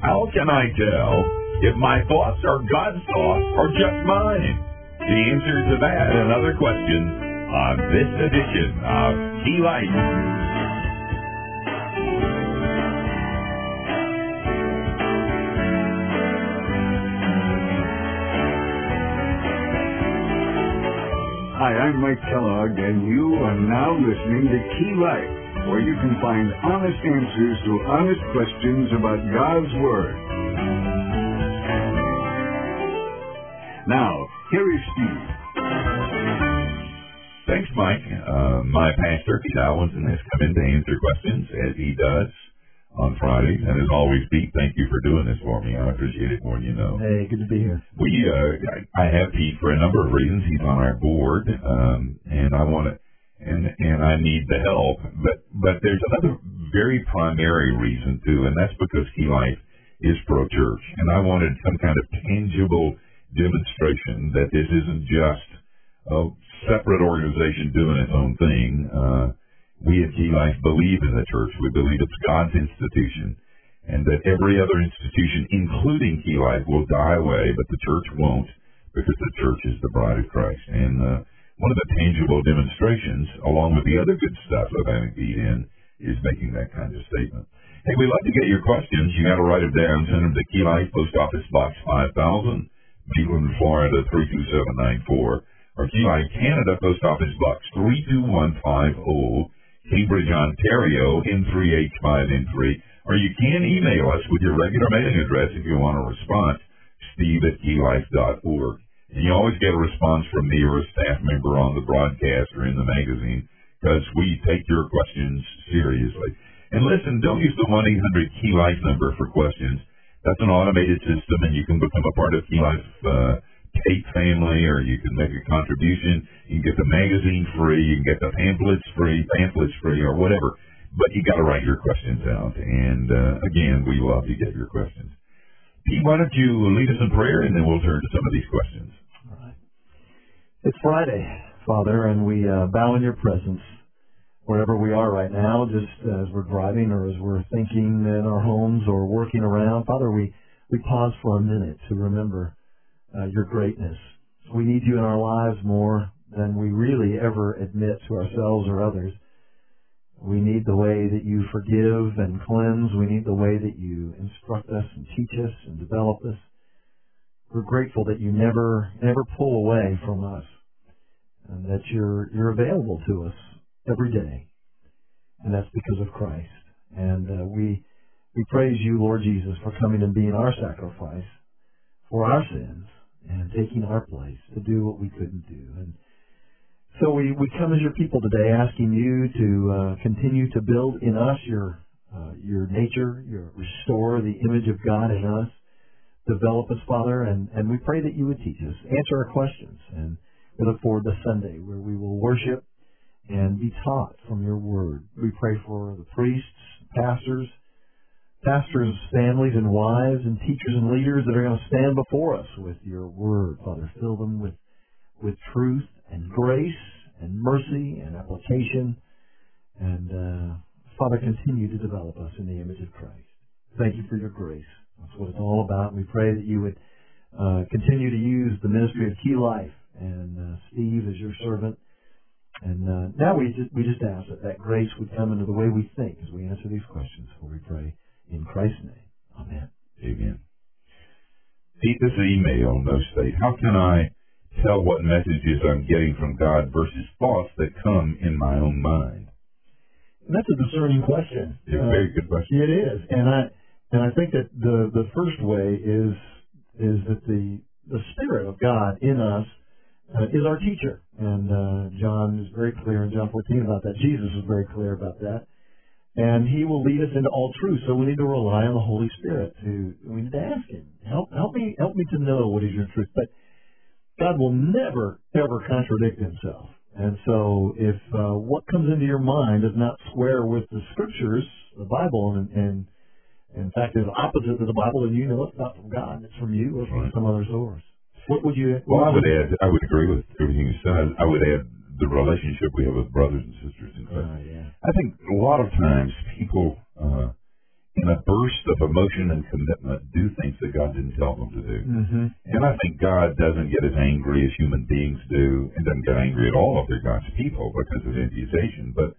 How can I tell if my thoughts are God's thoughts or just mine? The answer to that and other questions on this edition of Key Life. Hi, I'm Mike Kellogg, and you are now listening to Key Life, where you can find honest answers to honest questions about God's Word. Now, here is Steve. Thanks, Mike. My pastor, Pete Alwinson, has come in to answer questions, as he does on Fridays. And as always, Pete, thank you for doing this for me. I appreciate it more than you know. Hey, good to be here. I have Pete for a number of reasons. He's on our board, and I want to, and I need the help. But there's another very primary reason too, and that's because Key Life is pro-church, and I wanted some kind of tangible demonstration that this isn't just a separate organization doing its own thing. We at Key Life believe in the church. We believe it's God's institution, and that every other institution, including Key Life, will die away, but the church won't, because the church is the bride of Christ. And one of the tangible demonstrations, along with the other good stuff of having Pete in, is making that kind of statement. Hey, we'd love to get your questions. You got to write them down. Send them to Key Life, Post Office Box 5000, Midland, Florida 32794, or Key Life, Canada, Post Office Box 32150, Cambridge, Ontario, N3H5N3, or you can email us with your regular mailing address if you want a response, steve@keylife.org. And you always get a response from me or a staff member on the broadcast or in the magazine, because we take your questions seriously. And listen, don't use the 1-800-KEY LIFE number for questions. That's an automated system, and you can become a part of Key Life Kate family, or you can make a contribution. You can get the magazine free, you can get the pamphlets free, or whatever. But you got to write your questions out. And again, we love to get your questions. Pete, why don't you lead us in prayer, and then we'll turn to some of these questions. All right. It's Friday, Father, and we bow in your presence wherever we are right now, just as we're driving or as we're thinking in our homes or working around. Father, we pause for a minute to remember your greatness. We need you in our lives more than we really ever admit to ourselves or others. We need the way that you forgive and cleanse. We need the way that you instruct us and teach us and develop us. We're grateful that you never pull away from us, and that you're available to us every day, and that's because of Christ. And we praise you, Lord Jesus, for coming and being our sacrifice for our sins and taking our place to do what we couldn't do. And so we come as your people today, asking you to continue to build in us your nature, restore the image of God in us, develop us, Father, and we pray that you would teach us, answer our questions, and we look forward to Sunday where we will worship and be taught from your word. We pray for the priests, pastors, families and wives, and teachers and leaders that are going to stand before us with your word, Father. Fill them with truth and grace and mercy and application. And, Father, continue to develop us in the image of Christ. Thank you for your grace. That's what it's all about. We pray that you would continue to use the ministry of Key Life and Steve as your servant. And now we just ask that grace would come into the way we think as we answer these questions, for we pray in Christ's name. Amen. Amen. Pete, this email does state, how can I tell what messages I'm getting from God versus thoughts that come in my own mind? And that's a discerning question. It's a very good question. It is. And I think that the first way is that the Spirit of God in us is our teacher. And John is very clear in John 14 about that. Jesus is very clear about that. And he will lead us into all truth. So we need to rely on the Holy Spirit. We need to ask him, help me to know what is your truth. But God will never, ever contradict himself. And so if what comes into your mind does not square with the Scriptures, the Bible, and in fact is opposite to the Bible, then you know it's not from God. It's from you or from some other source. What would you... Well, I would agree with everything you said. I would add the relationship we have with brothers and sisters in Christ. Yeah. I think a lot of times people in a burst of emotion and commitment, do things that God didn't tell them to do. Mm-hmm. And I think God doesn't get as angry as human beings do, and doesn't get angry at all if they're God's people because of imputation. But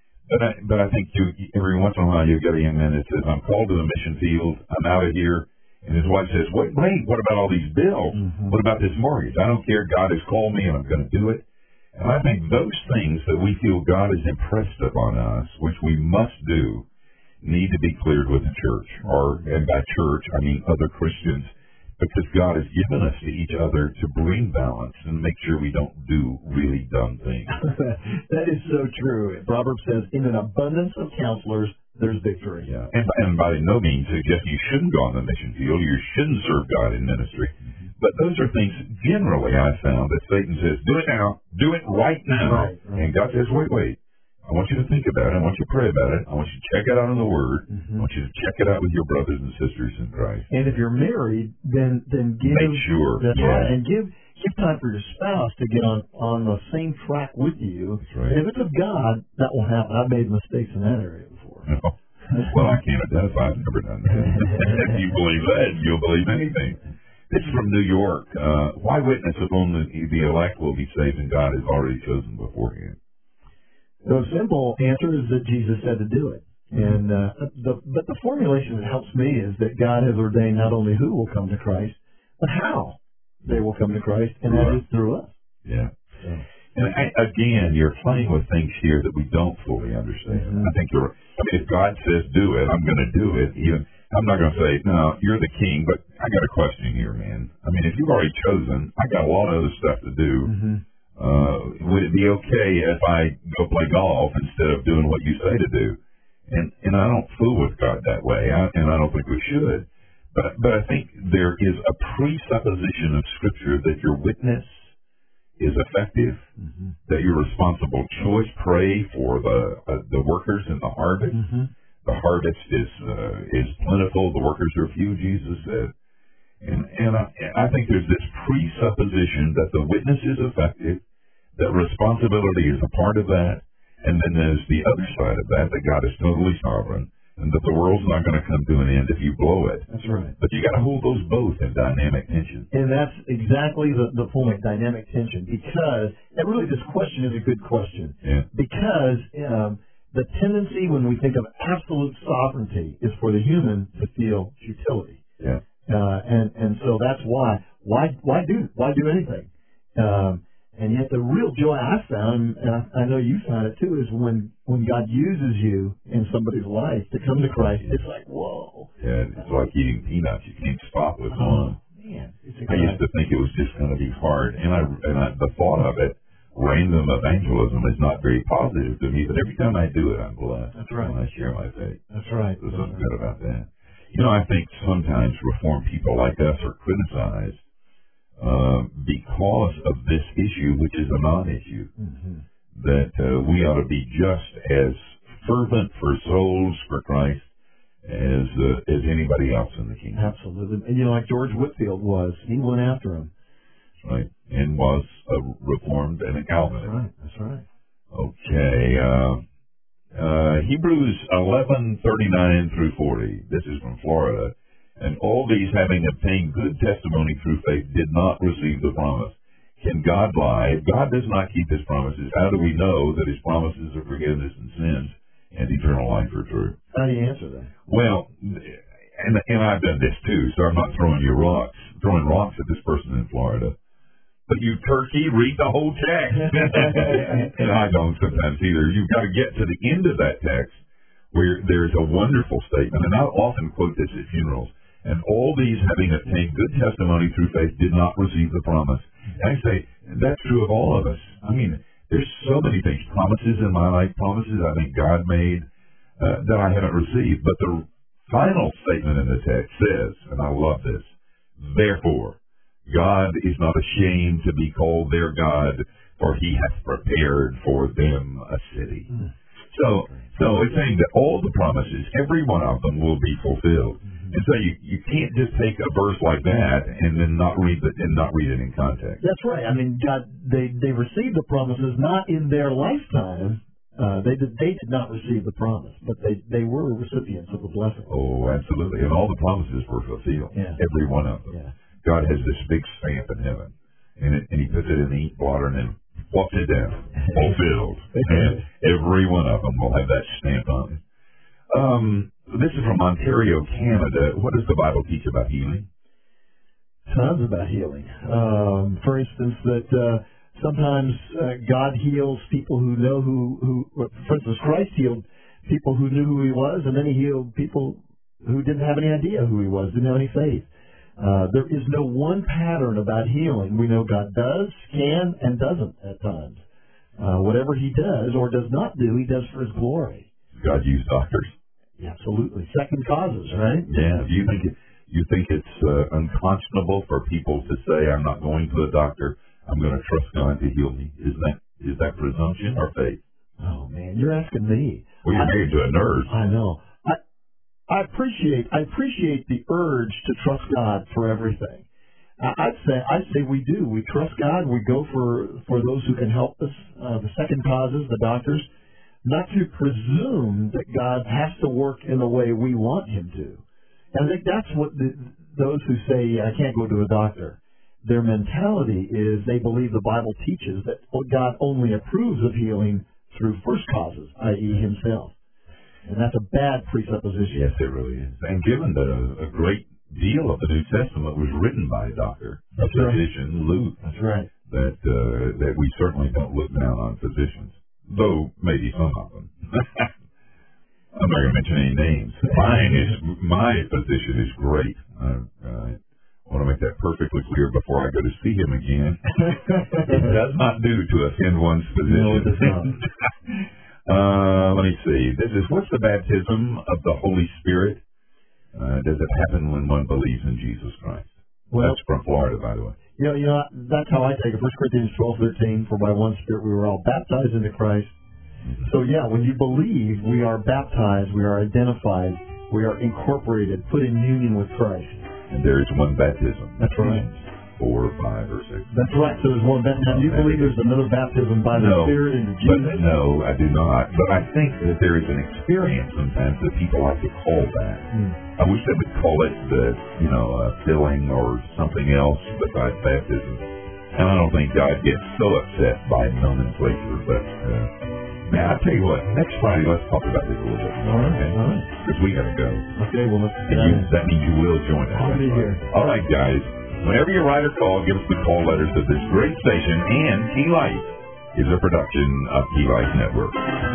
I think every once in a while you get a young man that says, I'm called to the mission field, I'm out of here. And his wife says, wait, what about all these bills? Mm-hmm. What about this mortgage? I don't care. God has called me and I'm going to do it. And I think those things that we feel God has impressed upon us, which we must do, need to be cleared with the church. And by church, I mean other Christians, because God has given us to each other to bring balance and make sure we don't do really dumb things. That is so true. Proverbs says, in an abundance of counselors, there's victory. Yeah. And by no means suggest you shouldn't go on the mission field, you shouldn't serve God in ministry. But those are things, generally, I found that Satan says, do it now, do it right now. Right. And God says, wait. I want you to think about it. I want you to pray about it. I want you to check it out in the Word. Mm-hmm. I want you to check it out with your brothers and sisters in Christ. And if you're married, then give... Make sure. That's yeah. right. And give time for your spouse to get on the same track with you. That's right. And if it's of God, that will happen. I've made mistakes in that area before. No. Well, I can't identify. I've never done that. If you believe that, you'll believe anything. This is from New York. Why witness if only the elect will be saved and God has already chosen beforehand? The simple answer is that Jesus said to do it. And but the formulation that helps me is that God has ordained not only who will come to Christ, but how they will come to Christ, and that is through us. Yeah. So. And again, you're playing with things here that we don't fully understand. Mm-hmm. I think if God says do it, I'm going to do it. I'm not going to say, no, you're the king, but I got a question here, man. I mean, if you've already chosen, I got a lot of other stuff to do. Mm-hmm. Would it be okay if I go play golf instead of doing what you say to do? And I don't fool with God that way, and I don't think we should. But I think there is a presupposition of Scripture that your witness is effective, mm-hmm. that your responsible choice, pray for the workers in the harvest. Mm-hmm. The harvest is plentiful, the workers are few, Jesus said. And I think there's this presupposition that the witness is effective, that responsibility is a part of that, and then there's the other side of that God is totally sovereign, and that the world's not going to come to an end if you blow it. That's right. But you got to hold those both in dynamic tension. And that's exactly the point, dynamic tension, because this question is a good question. Yeah. Because the tendency when we think of absolute sovereignty is for the human to feel futility. Yeah. And so that's why do anything? And yet the real joy I found, and I know you found it too, is when God uses you in somebody's life to come to Christ. It's like, whoa. Yeah, it's like eating peanuts. You can't stop with one. Man, I used to think it was just going to be hard, and the thought of it, random evangelism, is not very positive to me. But every time I do it, I'm blessed. That's right. When I share my faith. That's right. There's something good about that. I think sometimes Reformed people like us are criticized because of this issue, which is a non-issue, mm-hmm. that we ought to be just as fervent for souls for Christ as anybody else in the kingdom. Absolutely. And like George Whitefield was, he went after him. Right, and was a Reformed and a Calvinist. That's right. Okay, Hebrews 11:39 through 40. This is from Florida. And all these, having obtained good testimony through faith, did not receive the promise. Can God lie? If God does not keep his promises, how do we know that his promises of forgiveness and sins and eternal life are true? How do you answer that? Well, and I've done this too, so I'm not throwing rocks at this person in Florida. But you turkey, read the whole text. And I don't sometimes either. You've got to get to the end of that text where there's a wonderful statement, and I often quote this at funerals. And all these, having obtained good testimony through faith, did not receive the promise. And I say, that's true of all of us. I mean, there's so many things, promises in my life, promises I think God made that I haven't received. But the final statement in the text says, and I love this, therefore, God is not ashamed to be called their God, for he hath prepared for them a city. So it's saying that all the promises, every one of them will be fulfilled. And so you can't just take a verse like that and then not read it in context. That's right. I mean, God, they received the promises not in their lifetime, They did not receive the promise, but they were recipients of the blessing. Oh, absolutely. And all the promises were fulfilled. Yeah. Every one of them. Yeah. God has this big stamp in heaven, and he puts it in the ink blotter and then walks it down, fulfilled. And every one of them will have that stamp on it. This is from Ontario, Canada. What does the Bible teach about healing? Tons about healing. For instance, that sometimes God heals people who know for instance, Christ healed people who knew who he was, and then he healed people who didn't have any idea who he was, didn't have any faith. There is no one pattern about healing. We know God does, can, and doesn't at times. Whatever he does or does not do, he does for his glory. God used doctors. Absolutely. Second causes, right? Yeah. Do you think it's unconscionable for people to say, I'm not going to a doctor, I'm going to trust God to heal me? Is that presumption or faith? Oh, man, you're asking me. Well, you're married to a nurse. I know. I appreciate the urge to trust God for everything. I'd say we do. We trust God. We go for those who can help us, the second causes, the doctors, not to presume that God has to work in the way we want him to. And I think that's what those who say, I can't go to a doctor, their mentality is they believe the Bible teaches that God only approves of healing through first causes, i.e. himself. And that's a bad presupposition. Yes, it really is. And given that a great deal of the New Testament was written by a doctor, a physician, Luke. That's right. That we certainly don't look down on physicians, though maybe some of them. I'm not going to mention any names. My physician is great. I want to make that perfectly clear before I go to see him again. It does not do to offend one's physician. No, it does not. Let me see. What's the baptism of the Holy Spirit? Does it happen when one believes in Jesus Christ? Well, that's from Florida, by the way. You know, that's how I take it. 1 Corinthians 12:13. For by one Spirit we were all baptized into Christ. So yeah, when you believe, we are baptized, we are identified, we are incorporated, put in union with Christ. And there is one baptism. That's right. 4, 5, or 6. That's right. So there's one baptism. Now, do you believe there's another baptism by the Spirit into Jesus? No, I do not. But I think that there is an experience sometimes that people like to call that. I wish they would call it filling or something else besides baptism. And I don't think God gets so upset by nomenclature. But man, I tell you what, next Friday let's talk about this a little bit. All right. Because we got to go. Okay, well let's. That means you will join us. I'll be here. All right, guys. Whenever you write or call, give us the call letters of this great station, and Key Life is a production of Key Life Network.